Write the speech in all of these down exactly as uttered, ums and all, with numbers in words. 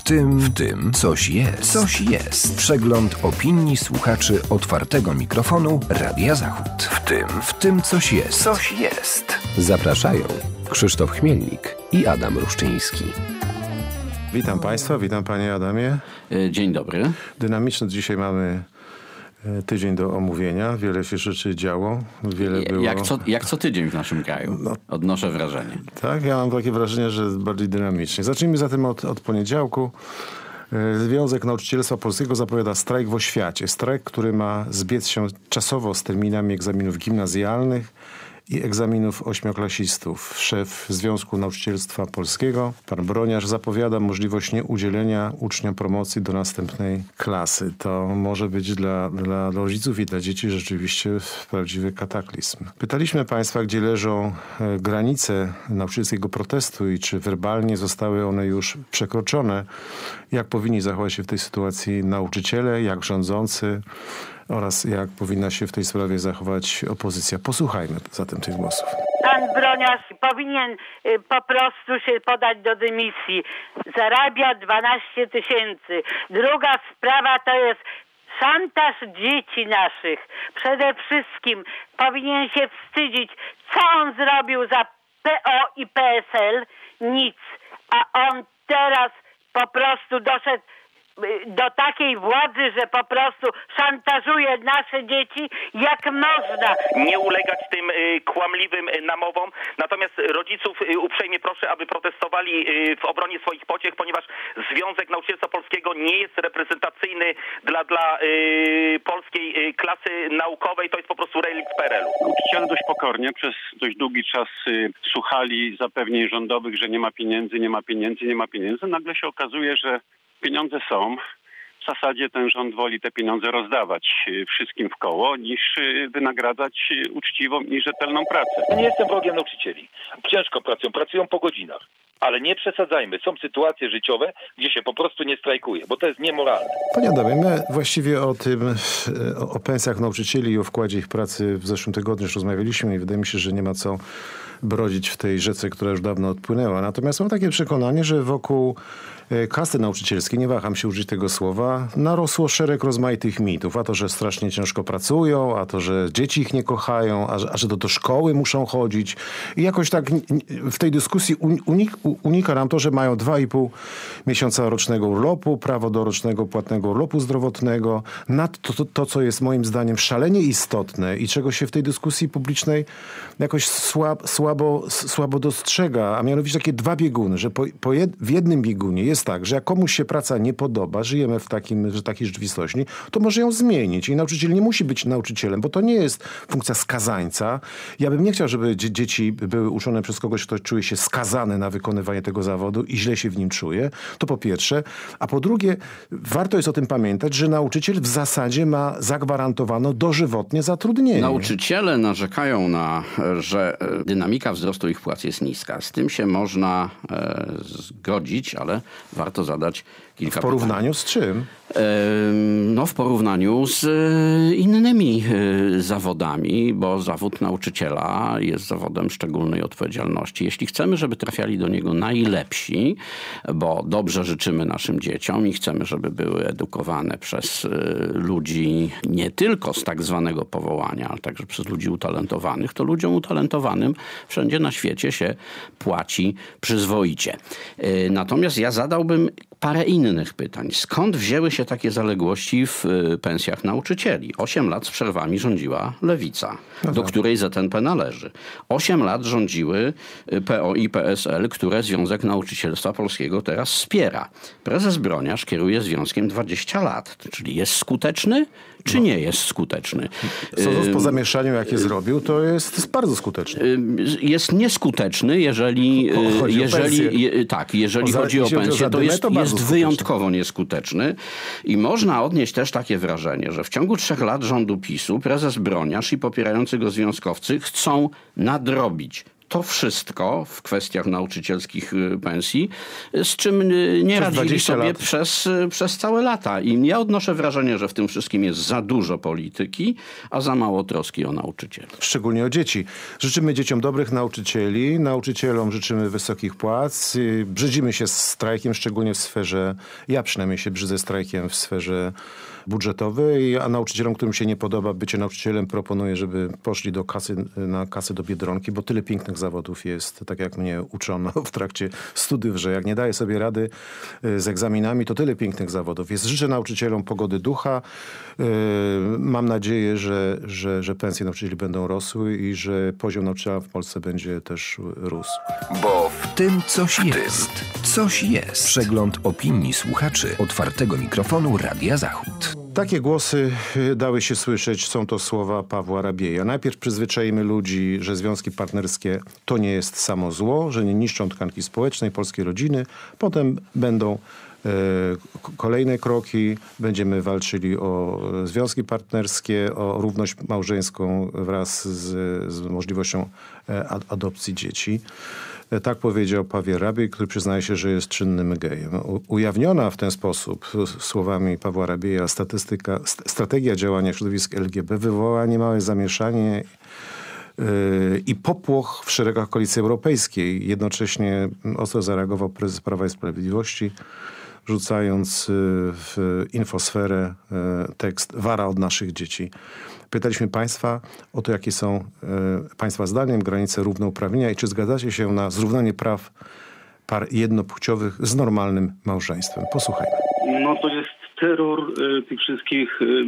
tym, w tym coś jest. Coś jest. Przegląd opinii słuchaczy otwartego mikrofonu Radia Zachód. W tym, w tym coś jest. Coś jest. Zapraszają Krzysztof Chmielnik i Adam Ruszczyński. Witam Państwa, witam Panie Adamie. Dzień dobry. Dynamiczny dzisiaj mamy tydzień do omówienia. Wiele się rzeczy działo. Wiele było... jak, co, jak co tydzień w naszym kraju. No, odnoszę wrażenie. Tak, ja mam takie wrażenie, że jest bardziej dynamicznie. Zacznijmy zatem od, od poniedziałku. Związek Nauczycielstwa Polskiego zapowiada strajk w oświacie. Strajk, który ma zbiec się czasowo z terminami egzaminów gimnazjalnych i egzaminów ośmioklasistów. Szef Związku Nauczycielstwa Polskiego, pan Broniarz, zapowiada możliwość nieudzielenia uczniom promocji do następnej klasy. To może być dla, dla rodziców i dla dzieci rzeczywiście prawdziwy kataklizm. Pytaliśmy Państwa, gdzie leżą granice nauczycielskiego protestu i czy werbalnie zostały one już przekroczone. Jak powinni zachować się w tej sytuacji nauczyciele, jak rządzący, oraz jak powinna się w tej sprawie zachować opozycja. Posłuchajmy zatem tych głosów. Pan Broniarz powinien y, po prostu się podać do dymisji. Zarabia dwanaście tysięcy. Druga sprawa to jest szantaż dzieci naszych. Przede wszystkim powinien się wstydzić, co on zrobił za P O i P S L. Nic. A on teraz po prostu doszedł do takiej władzy, że po prostu szantażuje nasze dzieci jak można. Nie ulegać tym y, kłamliwym y, namowom. Natomiast rodziców y, uprzejmie proszę, aby protestowali y, w obronie swoich pociech, ponieważ Związek Nauczycielstwa Polskiego nie jest reprezentacyjny dla, dla y, polskiej y, klasy naukowej. To jest po prostu relikt P R L u. Nauczyciele dość pokornie przez dość długi czas y, słuchali zapewnień rządowych, że nie ma pieniędzy, nie ma pieniędzy, nie ma pieniędzy. Nagle się okazuje, że pieniądze są. W zasadzie ten rząd woli te pieniądze rozdawać wszystkim w koło, niż wynagradzać uczciwą i rzetelną pracę. Ja nie jestem wrogiem nauczycieli. Ciężko pracują, pracują po godzinach. Ale nie przesadzajmy. Są sytuacje życiowe, gdzie się po prostu nie strajkuje, bo to jest niemoralne. Panie Adamie, my właściwie o tym, o pensjach nauczycieli i o wkładzie ich pracy w zeszłym tygodniu już rozmawialiśmy i wydaje mi się, że nie ma co brodzić w tej rzece, która już dawno odpłynęła. Natomiast mam takie przekonanie, że wokół kasty nauczycielskiej, nie waham się użyć tego słowa, narosło szereg rozmaitych mitów. A to, że strasznie ciężko pracują, a to, że dzieci ich nie kochają, a, a że to do szkoły muszą chodzić. I jakoś tak w tej dyskusji unik, unika nam to, że mają dwa i pół miesiąca rocznego urlopu, prawo do rocznego płatnego urlopu zdrowotnego. Nadto to, to, co jest moim zdaniem szalenie istotne i czego się w tej dyskusji publicznej jakoś słab, słabo, słabo dostrzega, a mianowicie takie dwa bieguny, że po, po jed, w jednym biegunie jest tak, że jak komuś się praca nie podoba, żyjemy w takim, że takiej rzeczywistości, to może ją zmienić. I nauczyciel nie musi być nauczycielem, bo to nie jest funkcja skazańca. Ja bym nie chciał, żeby dzie- dzieci były uczone przez kogoś, kto czuje się skazany na wykonywanie tego zawodu i źle się w nim czuje. To po pierwsze. A po drugie, warto jest o tym pamiętać, że nauczyciel w zasadzie ma zagwarantowane dożywotnie zatrudnienie. Nauczyciele narzekają na, że dynamika wzrostu ich płac jest niska. Z tym się można e, zgodzić, ale warto zadać kilka W porównaniu pytań. z czym? No w porównaniu z innymi zawodami, bo zawód nauczyciela jest zawodem szczególnej odpowiedzialności. Jeśli chcemy, żeby trafiali do niego najlepsi, bo dobrze życzymy naszym dzieciom i chcemy, żeby były edukowane przez ludzi nie tylko z tak zwanego powołania, ale także przez ludzi utalentowanych, to ludziom utalentowanym wszędzie na świecie się płaci przyzwoicie. Natomiast ja zadałbym parę innych pytań. Skąd wzięły się takie zaległości w pensjach nauczycieli? Osiem lat z przerwami rządziła Lewica, no do tak. której Z N P należy. Osiem lat rządziły P O i P S L, które Związek Nauczycielstwa Polskiego teraz wspiera. Prezes Broniarz kieruje związkiem dwadzieścia lat. Czyli jest skuteczny, czy no. nie jest skuteczny? Sądząc po zamieszaniu, jakie zrobił, to jest, jest bardzo skuteczny. Jest nieskuteczny, jeżeli chodzi jeżeli je, tak, jeżeli o chodzi o pensję, to jest, to jest wyjątkowo nieskuteczny. I można odnieść też takie wrażenie, że w ciągu trzech lat rządu PiSu prezes Broniarz i popierający go związkowcy chcą nadrobić to wszystko w kwestiach nauczycielskich pensji, z czym nie radzili sobie przez, przez całe lata. I ja odnoszę wrażenie, że w tym wszystkim jest za dużo polityki, a za mało troski o nauczycieli. Szczególnie o dzieci. Życzymy dzieciom dobrych nauczycieli, nauczycielom życzymy wysokich płac. Brzydzimy się strajkiem, szczególnie w sferze, ja przynajmniej się brzydzę strajkiem w sferze budżetowej, a nauczycielom, którym się nie podoba bycie nauczycielem, proponuję, żeby poszli do kasy, na kasę do Biedronki, bo tyle pięknych zawodów jest, tak jak mnie uczono w trakcie studiów, że jak nie daje sobie rady z egzaminami, to tyle pięknych zawodów jest. Życzę nauczycielom pogody ducha. Mam nadzieję, że, że, że pensje nauczycieli będą rosły i że poziom nauczyciela w Polsce będzie też rósł. Bo w tym coś jest. Coś jest. Przegląd opinii słuchaczy otwartego mikrofonu Radia Zachód. Takie głosy dały się słyszeć, są to słowa Pawła Rabieja. Najpierw przyzwyczajmy ludzi, że związki partnerskie to nie jest samo zło, że nie niszczą tkanki społecznej polskiej rodziny. Potem będą e, kolejne kroki. Będziemy walczyli o związki partnerskie, o równość małżeńską wraz z, z możliwością e, adopcji dzieci. Tak powiedział Paweł Rabiej, który przyznaje się, że jest czynnym gejem. Ujawniona w ten sposób, słowami Pawła Rabieja, statystyka, strategia działania środowisk L G B wywołała niemałe zamieszanie yy, i popłoch w szeregach Koalicji Europejskiej. Jednocześnie ostro zareagował prezes Prawa i Sprawiedliwości, rzucając w infosferę tekst "Wara od naszych dzieci". Pytaliśmy Państwa o to, jakie są e, Państwa zdaniem granice równouprawnienia i czy zgadzacie się na zrównanie praw par jednopłciowych z normalnym małżeństwem. Posłuchajmy. No to jest terror y, tych wszystkich y,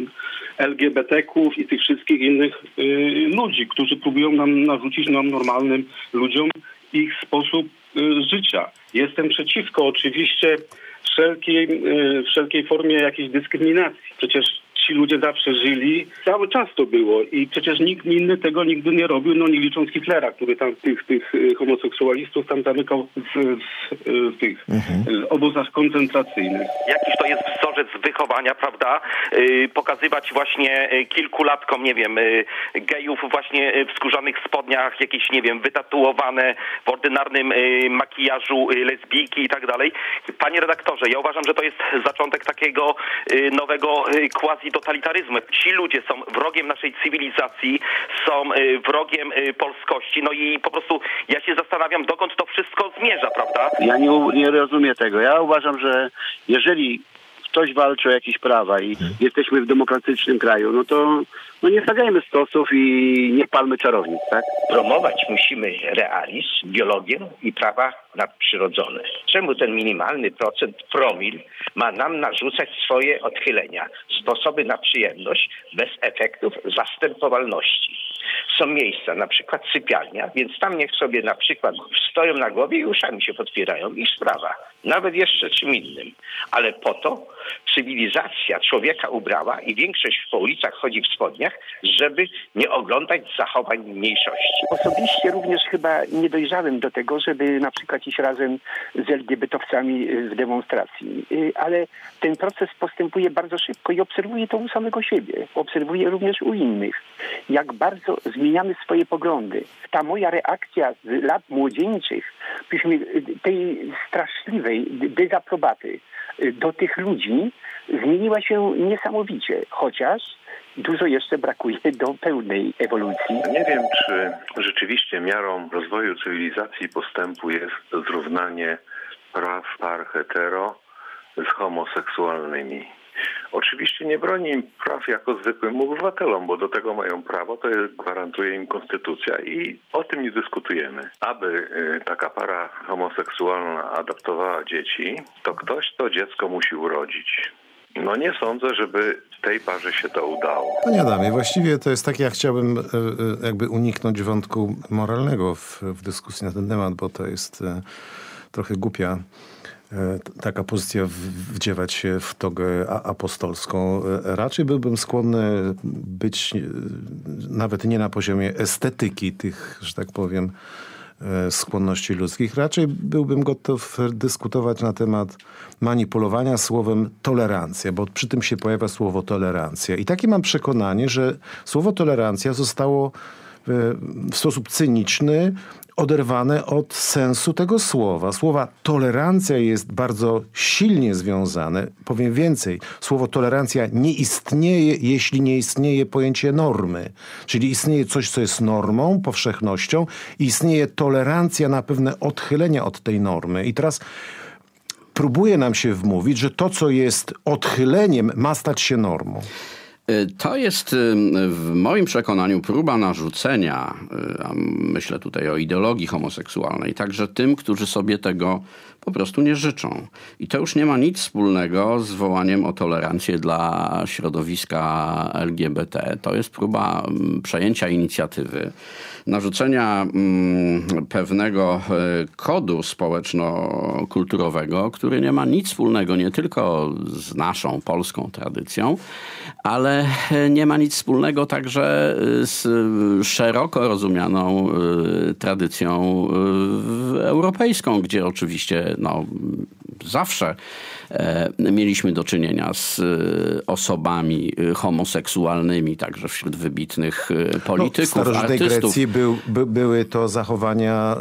L G B T ków i tych wszystkich innych y, ludzi, którzy próbują nam narzucić nam normalnym ludziom ich sposób y, życia. Jestem przeciwko oczywiście wszelkiej, y, wszelkiej formie jakiejś dyskryminacji. Przecież ci ludzie zawsze żyli, cały czas to było i przecież nikt inny tego nigdy nie robił, no nie licząc Hitlera, który tam tych, tych homoseksualistów tam zamykał w, w, w tych mhm. obozach koncentracyjnych. Jakiś to jest wzorzec wychowania, prawda? Yy, pokazywać właśnie kilkulatkom, nie wiem, yy, gejów właśnie w skórzanych spodniach, jakieś, nie wiem, wytatuowane w ordynarnym yy, makijażu yy, lesbijki i tak dalej. Panie redaktorze, ja uważam, że to jest zaczątek takiego yy, nowego yy, quasi totalitaryzmu. Ci ludzie są wrogiem naszej cywilizacji, są y, wrogiem y, polskości, no i po prostu ja się zastanawiam, dokąd to wszystko zmierza, prawda? Ja nie, nie rozumiem tego. Ja uważam, że jeżeli ktoś walczy o jakieś prawa i hmm. jesteśmy w demokratycznym kraju, no to no nie stawiajmy stosów i nie palmy czarownic, tak? Promować musimy realizm, biologię i prawa nadprzyrodzone. Czemu ten minimalny procent promil ma nam narzucać swoje odchylenia, sposoby na przyjemność bez efektów zastępowalności? Są miejsca, na przykład sypialnia, więc tam niech sobie na przykład stoją na głowie i uszami się podpierają. Ich sprawa. Nawet jeszcze czym innym. Ale po to cywilizacja człowieka ubrała i większość po ulicach chodzi w spodniach, żeby nie oglądać zachowań mniejszości. Osobiście również chyba nie dojrzałem do tego, żeby na przykład iść razem z L G B T owcami w demonstracji. Ale ten proces postępuje bardzo szybko i obserwuję to u samego siebie. Obserwuję również u innych. Jak bardzo zmieniamy swoje poglądy. Ta moja reakcja z lat młodzieńczych, tej straszliwej dezaprobaty do tych ludzi zmieniła się niesamowicie, chociaż dużo jeszcze brakuje do pełnej ewolucji. Nie wiem, czy rzeczywiście miarą rozwoju cywilizacji i postępu jest zrównanie praw par hetero z homoseksualnymi. Oczywiście nie broni im praw jako zwykłym obywatelom, bo do tego mają prawo, to jest, gwarantuje im konstytucja i o tym nie dyskutujemy. Aby y, taka para homoseksualna adoptowała dzieci, to ktoś to dziecko musi urodzić. No nie sądzę, żeby tej parze się to udało. Panie Adamie, właściwie to jest tak, ja chciałbym y, y, jakby uniknąć wątku moralnego w, w dyskusji na ten temat, bo to jest y, trochę głupia taka pozycja wdziewać się w togę apostolską. Raczej byłbym skłonny być nawet nie na poziomie estetyki tych, że tak powiem, skłonności ludzkich. Raczej byłbym gotów dyskutować na temat manipulowania słowem tolerancja, bo przy tym się pojawia słowo tolerancja. I takie mam przekonanie, że słowo tolerancja zostało w sposób cyniczny oderwane od sensu tego słowa. Słowa tolerancja jest bardzo silnie związane. Powiem więcej, słowo tolerancja nie istnieje, jeśli nie istnieje pojęcie normy. Czyli istnieje coś, co jest normą, powszechnością i istnieje tolerancja na pewne odchylenia od tej normy. I teraz próbuje nam się wmówić, że to, co jest odchyleniem, ma stać się normą. To jest w moim przekonaniu próba narzucenia, a myślę tutaj o ideologii homoseksualnej, także tym, którzy sobie tego po prostu nie życzą. I to już nie ma nic wspólnego z wołaniem o tolerancję dla środowiska L G B T. To jest próba przejęcia inicjatywy, narzucenia mm, pewnego kodu społeczno-kulturowego, który nie ma nic wspólnego nie tylko z naszą polską tradycją, ale nie ma nic wspólnego także z szeroko rozumianą tradycją europejską, gdzie oczywiście no, zawsze mieliśmy do czynienia z osobami homoseksualnymi, także wśród wybitnych polityków, no, w starożytnej artystów. Grecji był, by, były to zachowania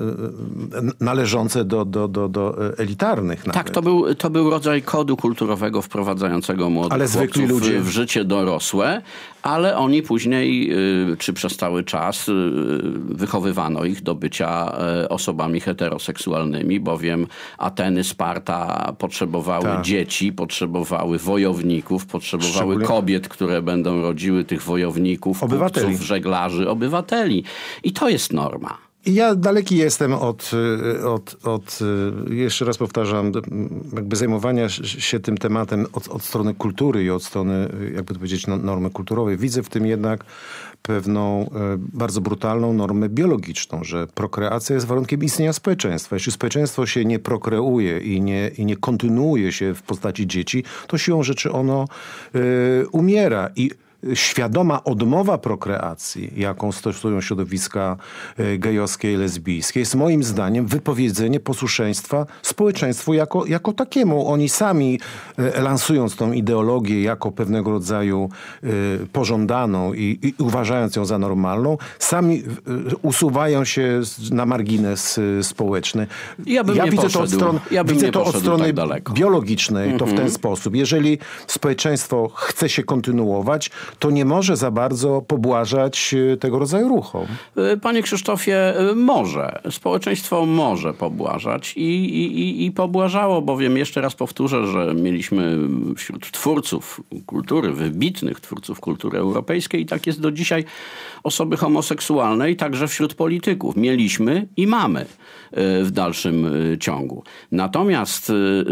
y, należące do, do, do, do elitarnych. Nawet. Tak, to był, to był rodzaj kodu kulturowego wprowadzającego młodych ale zwykli ludzie w życie dorosłe, ale oni później, czy przez cały czas, wychowywano ich do bycia osobami heteroseksualnymi, bowiem Ateny, Sparta potrzebowały tak. dzieci, potrzebowały wojowników, potrzebowały Szczególnie... kobiet, które będą rodziły tych wojowników, obywateli. kupców, żeglarzy, obywateli. I to jest norma. Ja daleki jestem od, od, od, jeszcze raz powtarzam, jakby zajmowania się tym tematem od, od strony kultury i od strony, jakby to powiedzieć, normy kulturowej. Widzę w tym jednak pewną bardzo brutalną normę biologiczną, że prokreacja jest warunkiem istnienia społeczeństwa. Jeśli społeczeństwo się nie prokreuje i nie, i nie kontynuuje się w postaci dzieci, to siłą rzeczy ono y, umiera. I świadoma odmowa prokreacji, jaką stosują środowiska gejowskie i lesbijskie, jest moim zdaniem wypowiedzenie posłuszeństwa społeczeństwu jako, jako takiemu. Oni sami lansując tą ideologię jako pewnego rodzaju y, pożądaną i, i uważając ją za normalną, sami y, usuwają się na margines y, społeczny. Ja bym ja nie widzę poszedł, to od, stron, ja bym widzę nie to od strony tak biologicznej, mm-hmm. to w ten sposób. Jeżeli społeczeństwo chce się kontynuować, to nie może za bardzo pobłażać tego rodzaju ruchom. Panie Krzysztofie, może. Społeczeństwo może pobłażać i, i, i pobłażało, bowiem jeszcze raz powtórzę, że mieliśmy wśród twórców kultury, wybitnych twórców kultury europejskiej i tak jest do dzisiaj, osoby homoseksualne i także wśród polityków. Mieliśmy i mamy w dalszym ciągu. Natomiast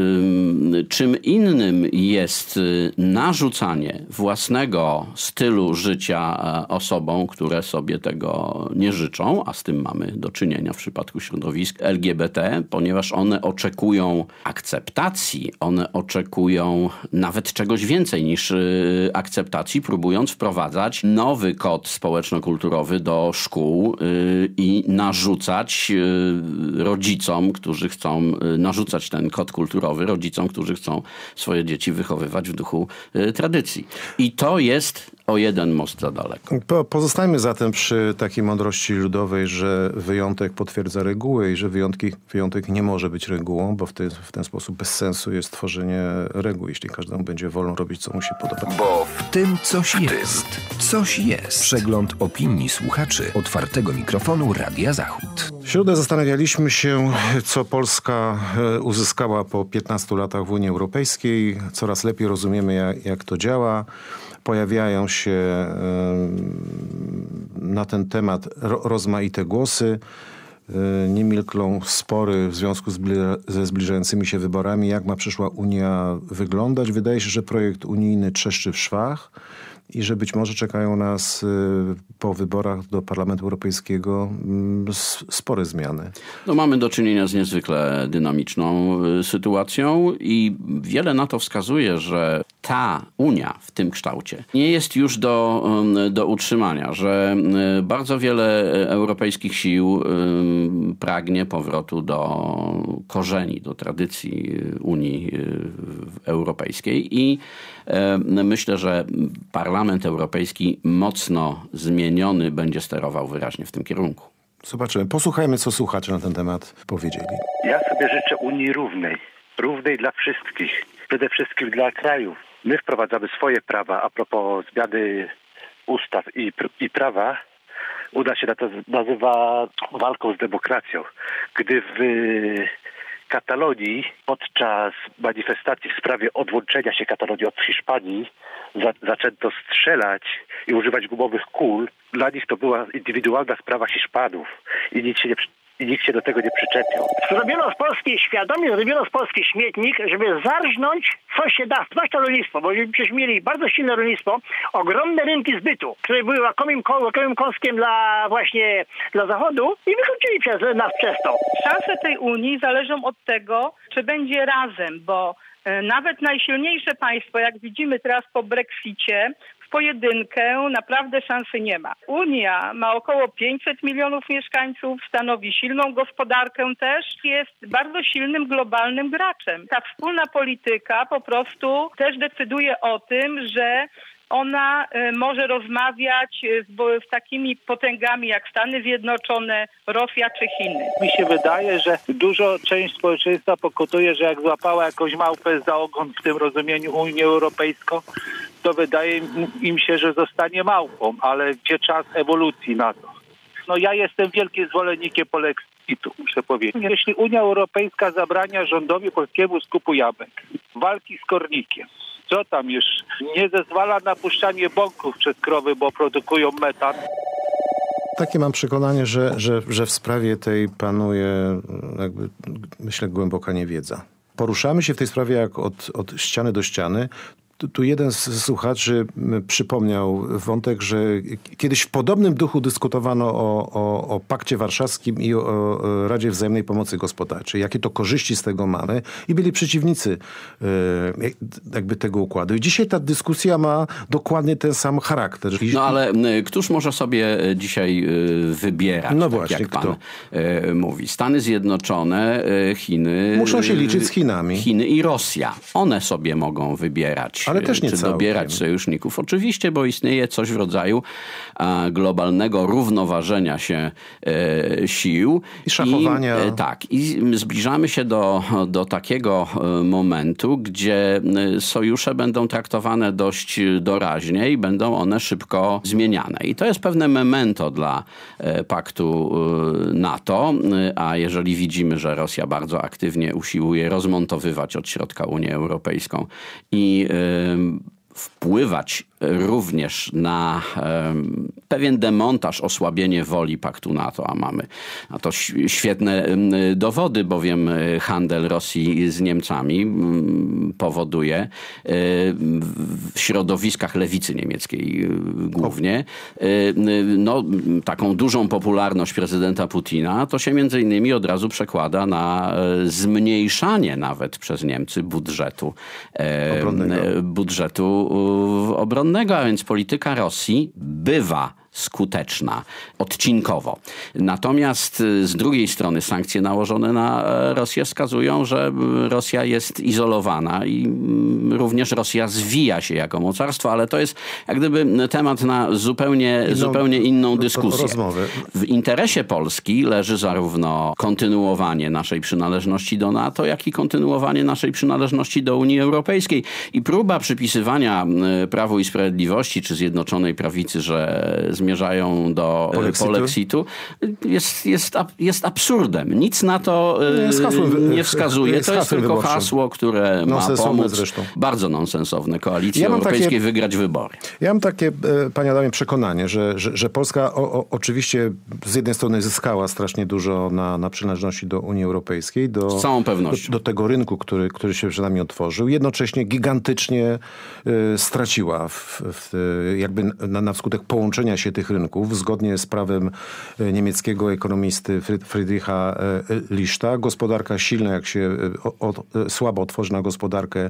czym innym jest narzucanie własnego stylu życia osobom, które sobie tego nie życzą, a z tym mamy do czynienia w przypadku środowisk L G B T, ponieważ one oczekują akceptacji, one oczekują nawet czegoś więcej niż akceptacji, próbując wprowadzać nowy kod społeczno-kulturowy do szkół i narzucać rodzicom, którzy chcą narzucać ten kod kulturowy, rodzicom, którzy chcą swoje dzieci wychowywać w duchu tradycji. I to jest o jeden most za daleko. Po, pozostajmy zatem przy takiej mądrości ludowej, że wyjątek potwierdza regułę i że wyjątki, wyjątek nie może być regułą, bo w, ty, w ten sposób bez sensu jest tworzenie reguł, jeśli każdemu będzie wolno robić, co mu się podoba. Bo w tym coś jest. Coś jest. Przegląd opinii słuchaczy otwartego mikrofonu Radia Zachód. W środę zastanawialiśmy się, co Polska uzyskała po piętnastu latach w Unii Europejskiej. Coraz lepiej rozumiemy, jak, jak to działa. Pojawiają się na ten temat rozmaite głosy. Nie milkną spory w związku ze zbliżającymi się wyborami. Jak ma przyszła Unia wyglądać? Wydaje się, że projekt unijny trzeszczy w szwach i że być może czekają nas po wyborach do Parlamentu Europejskiego spore zmiany. No, mamy do czynienia z niezwykle dynamiczną sytuacją i wiele na to wskazuje, że ta Unia w tym kształcie nie jest już do, do utrzymania, że bardzo wiele europejskich sił pragnie powrotu do korzeni, do tradycji Unii Europejskiej i myślę, że Parlament Parlament Europejski mocno zmieniony będzie sterował wyraźnie w tym kierunku. Zobaczymy. Posłuchajmy, co słuchacze na ten temat powiedzieli. Ja sobie życzę Unii równej. Równej dla wszystkich. Przede wszystkim dla krajów. My wprowadzamy swoje prawa a propos zmiany ustaw i, i prawa. Uda się na to nazywa walką z demokracją. Gdy w Katalonii podczas manifestacji w sprawie odłączenia się Katalonii od Hiszpanii za, zaczęto strzelać i używać gumowych kul, dla nich to była indywidualna sprawa Hiszpanów i nikt się nie I nikt się do tego nie przyczepił. Zrobiono z Polski, świadomie zrobiono z Polski śmietnik, żeby zarżnąć, co się da, wpaść to rolnictwo, bo przecież mieli bardzo silne rolnictwo, ogromne rynki zbytu, które były łakomym, łakomym kąskiem dla właśnie dla Zachodu i wychodzili przez nas przez to. Szanse tej Unii zależą od tego, czy będzie razem, bo nawet najsilniejsze państwo, jak widzimy teraz po Brexicie, w pojedynkę naprawdę szansy nie ma. Unia ma około pięćset milionów mieszkańców, stanowi silną gospodarkę też, jest bardzo silnym globalnym graczem. Ta wspólna polityka po prostu też decyduje o tym, że ona y, może rozmawiać z, z takimi potęgami jak Stany Zjednoczone, Rosja czy Chiny. Mi się wydaje, że dużo część społeczeństwa pokutuje, że jak złapała jakąś małpę za ogon w tym rozumieniu Unię Europejską, to wydaje im się, że zostanie małpą, ale gdzie czas ewolucji na to? No ja jestem wielkim zwolennikiem polexitu, muszę powiedzieć. Jeśli Unia Europejska zabrania rządowi polskiemu skupu jabłek, walki z kornikiem, co tam już, nie zezwala na puszczanie bąków przez krowy, bo produkują metan. Takie mam przekonanie, że, że, że w sprawie tej panuje, jakby, myślę, głęboka niewiedza. Poruszamy się w tej sprawie jak od, od ściany do ściany. Tu, tu jeden z słuchaczy przypomniał wątek, że kiedyś w podobnym duchu dyskutowano o, o, o Pakcie Warszawskim i o, o Radzie Wzajemnej Pomocy Gospodarczej. Jakie to korzyści z tego mamy. I byli przeciwnicy e, jakby tego układu. I dzisiaj ta dyskusja ma dokładnie ten sam charakter. No ale któż może sobie dzisiaj wybierać, no tak właśnie, jak pan kto? mówi. Stany Zjednoczone, Chiny... Muszą się liczyć z Chinami. Chiny i Rosja. One sobie mogą wybierać. Ale też nie czy całkiem. dobierać sojuszników. Oczywiście, bo istnieje coś w rodzaju a, globalnego równoważenia się e, sił. I szachowania. I, e, tak. I zbliżamy się do, do takiego e, momentu, gdzie e, sojusze będą traktowane dość doraźnie i będą one szybko zmieniane. I to jest pewne memento dla e, paktu e, NATO, e, a jeżeli widzimy, że Rosja bardzo aktywnie usiłuje rozmontowywać od środka Unię Europejską i e, wpływać również na um, pewien demontaż, osłabienie woli paktu NATO, a mamy na to świetne um, dowody, bowiem handel Rosji z Niemcami um, powoduje um, w środowiskach lewicy niemieckiej um, głównie um, no, taką dużą popularność prezydenta Putina, to się między innymi od razu przekłada na um, zmniejszanie nawet przez Niemcy budżetu um, budżetu um, obronnego. A więc polityka Rosji bywa skuteczna, odcinkowo. Natomiast z drugiej strony sankcje nałożone na Rosję wskazują, że Rosja jest izolowana i również Rosja zwija się jako mocarstwo, ale to jest jak gdyby temat na zupełnie inną, zupełnie inną dyskusję. Rozmowy. W interesie Polski leży zarówno kontynuowanie naszej przynależności do NATO, jak i kontynuowanie naszej przynależności do Unii Europejskiej. I próba przypisywania Prawu i Sprawiedliwości czy Zjednoczonej Prawicy, że zmierzają do polexitu, polexitu jest, jest, jest absurdem. Nic na to nie, hasłem, nie wskazuje. To jest tylko wyborczym. hasło, które ma pomóc zresztą. bardzo nonsensowne koalicji ja europejskiej takie, wygrać wybory. Ja mam takie, panie Adamie, przekonanie, że, że, że Polska o, o, oczywiście z jednej strony zyskała strasznie dużo na, na przynależności do Unii Europejskiej. Do, z całą pewnością. Do, do tego rynku, który, który się przed nami otworzył. Jednocześnie gigantycznie y, straciła w, w, jakby na, na skutek połączenia się jednolitych rynków. Zgodnie z prawem niemieckiego ekonomisty Friedricha Lichta, gospodarka silna, jak się od, słabo otworzy na gospodarkę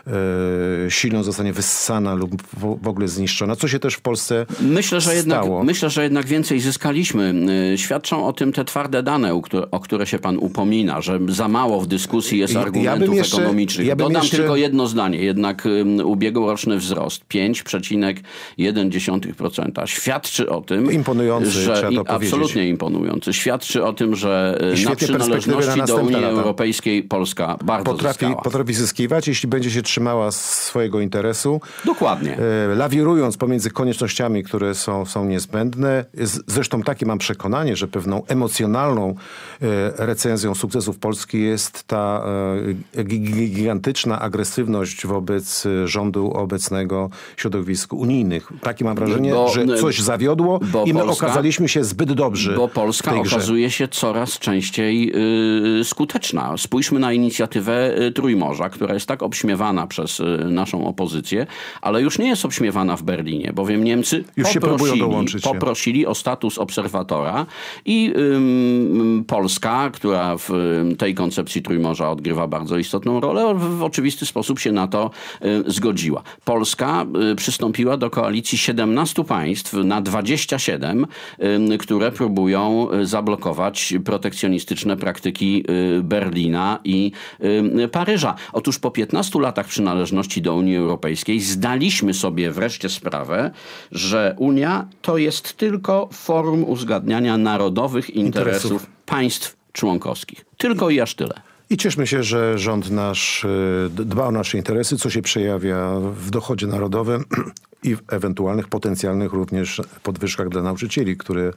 silną, zostanie wyssana lub w, w ogóle zniszczona. Co się też w Polsce myślę, że jednak, stało. Myślę, że jednak więcej zyskaliśmy. Świadczą o tym te twarde dane, o które, o które się pan upomina, że za mało w dyskusji jest argumentów ja jeszcze, ekonomicznych. Ja Dodam jeszcze... tylko jedno zdanie. Jednak um, ubiegłoroczny wzrost pięć przecinek jeden procent świadczy o tym, imponujący, że trzeba to powiedzieć. Absolutnie imponujący. Świadczy o tym, że na przynależności na do Unii lata. Europejskiej Polska bardzo potrafi, zyskała. Potrafi zyskiwać, jeśli będzie się trzymała swojego interesu. Dokładnie. E, lawirując pomiędzy koniecznościami, które są, są niezbędne. Zresztą takie mam przekonanie, że pewną emocjonalną e, recenzją sukcesów Polski jest ta e, gigantyczna agresywność wobec rządu obecnego w środowisku unijnych. Takie mam wrażenie, bo, że coś zawiodło i my Polska, okazaliśmy się zbyt dobrzy. Bo Polska okazuje się coraz częściej yy, skuteczna. Spójrzmy na inicjatywę Trójmorza, która jest tak obśmiewana przez yy, naszą opozycję, ale już nie jest obśmiewana w Berlinie, bowiem Niemcy już się próbują dołączyć się. poprosili o status obserwatora i yy, Polska, która w tej koncepcji Trójmorza odgrywa bardzo istotną rolę, w oczywisty sposób się na to yy, zgodziła. Polska yy, przystąpiła do koalicji siedemnastu państw na dwadzieścia siedem, yy, które próbują zablokować protekcjonistyczne praktyki yy, Berlina i yy, Paryża. Otóż po piętnastu latach przynależności do Unii Europejskiej zdaliśmy sobie wreszcie sprawę, że Unia to jest tylko forum uzgadniania narodowych interesów, interesów. państw członkowskich. Tylko i aż tyle. I cieszmy się, że rząd nasz dba o nasze interesy, co się przejawia w dochodzie narodowym i w ewentualnych potencjalnych również podwyżkach dla nauczycieli, które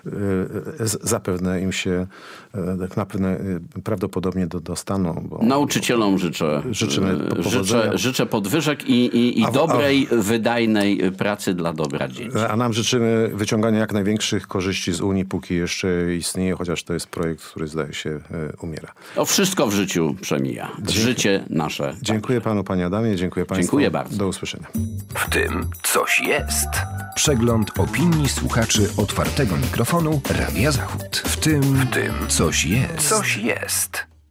zapewne im się na pewno prawdopodobnie dostaną. Bo nauczycielom życzę, życzę, życzę podwyżek i, i, i a, dobrej, a, wydajnej pracy dla dobra dzieci. A nam życzymy wyciągania jak największych korzyści z Unii, póki jeszcze istnieje, chociaż to jest projekt, który zdaje się umiera. O wszystko w życiu przemija. Dziękuję. Życie nasze. Dziękuję panu, panie Adamie. Dziękuję państwu. Dziękuję bardzo. Do usłyszenia. W tym coś jest. Przegląd opinii słuchaczy otwartego mikrofonu Radia Zachód. W tym, w tym coś jest. Coś jest.